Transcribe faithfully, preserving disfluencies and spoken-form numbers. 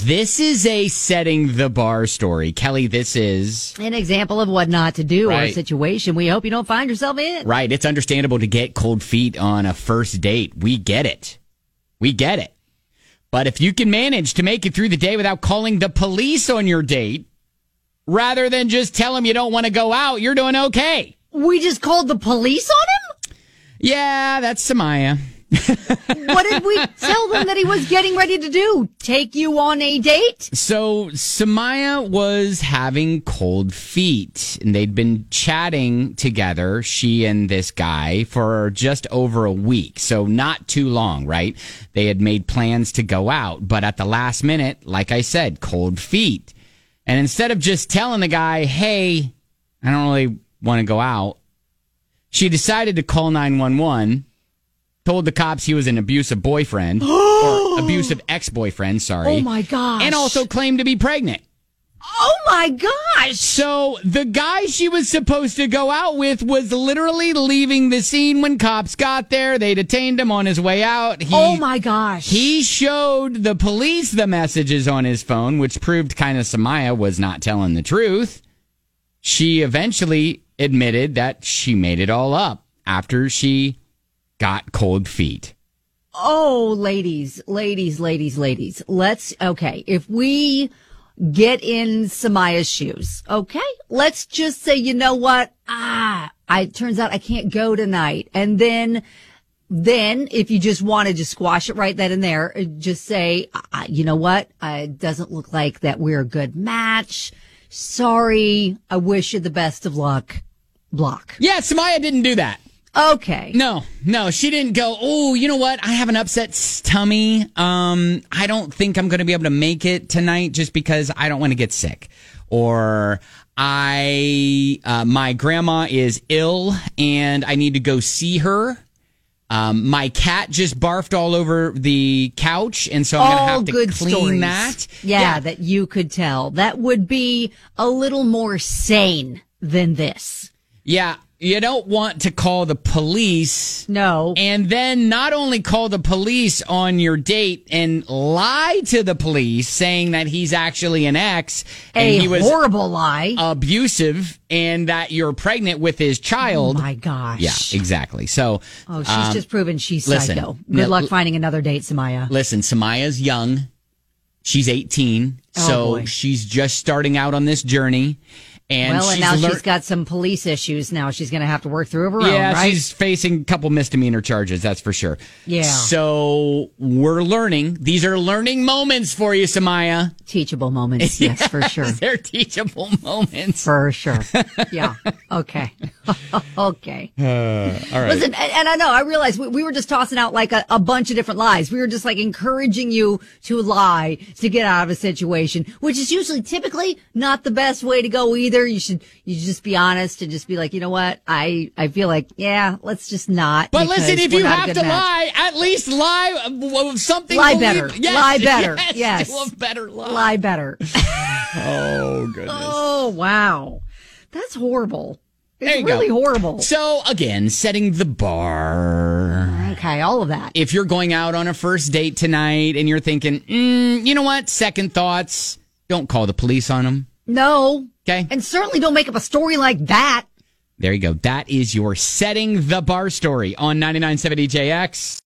This is a setting the bar story. Kelly, this is an example of what not to do right. or a situation we hope you don't find yourself in. Right. It's understandable to get cold feet on a first date. We get it. We get it. But if you can manage to make it through the day without calling the police on your date, rather than just tell them you don't want to go out, you're doing okay. We just called the police on him? Yeah, that's Samaya. What did we tell them that he was getting ready to do? Take you on a date? So Samaya was having cold feet, and they'd been chatting together, she and this guy, for just over a week. So not too long, right? They had made plans to go out, but at the last minute, like I said, cold feet. And instead of just telling the guy, hey, I don't really want to go out, she decided to call nine one one. Told the cops he was an abusive boyfriend, or abusive ex-boyfriend, sorry. Oh, my gosh. And also claimed to be pregnant. Oh, my gosh. So the guy she was supposed to go out with was literally leaving the scene when cops got there. They detained him on his way out. He, oh, my gosh. He showed the police the messages on his phone, which proved kind of Samaya was not telling the truth. She eventually admitted that she made it all up after she got cold feet. Oh, ladies, ladies, ladies, ladies. Let's, okay, if we get in Samaya's shoes, okay? Let's just say, you know what? Ah, I, it turns out I can't go tonight. And then, then if you just wanted to squash it right then and there, just say, uh, you know what? Uh, it doesn't look like that we're a good match. Sorry. I wish you the best of luck. Block. Yeah, Samaya didn't do that. Okay. No, no, she didn't go, oh, you know what? I have an upset tummy. Um, I don't think I'm going to be able to make it tonight just because I don't want to get sick. Or I, uh, my grandma is ill and I need to go see her. Um, my cat just barfed all over the couch, and so I'm going to have to good clean stories. that. Yeah, yeah, that you could tell. That would be a little more sane than this. Yeah. You don't want to call the police. No. And then not only call the police on your date and lie to the police saying that he's actually an ex. And a he was horrible lie. Abusive and that you're pregnant with his child. Oh, my gosh. Yeah, exactly. So. Oh, she's um, just proven she's listen, psycho. Good no, luck finding another date, Samaya. Listen, Samaya's young. She's eighteen. Oh, so boy. she's just starting out on this journey. And well, and she's now lear- she's got some police issues now she's going to have to work through of her yeah, own, right? she's facing a couple misdemeanor charges, that's for sure. Yeah. So we're learning. These are learning moments for you, Samaya. Teachable moments, yes, yes, for sure. They're teachable moments. For sure. Yeah. Okay. Okay. Uh, all right. Listen, and, and I know, I realize we, we were just tossing out like a, a bunch of different lies. We were just like encouraging you to lie to get out of a situation, which is usually typically not the best way to go either. You should, you should just be honest and just be like, you know what? I, I feel like, yeah, let's just not. But listen, if we're you not a have good to match. lie, at least lie with something. Lie believe- better. Yes, Lie better. Yes. Yes. Do a better lie. Lie better. Oh, goodness. Oh, wow. That's horrible. It's There you really go. horrible. So, again, setting the bar. Okay, all of that. If you're going out on a first date tonight and you're thinking, mm, you know what, second thoughts, don't call the police on them. No. Okay. And certainly don't make up a story like that. There you go. That is your setting the bar story on ninety-nine point seven D J X.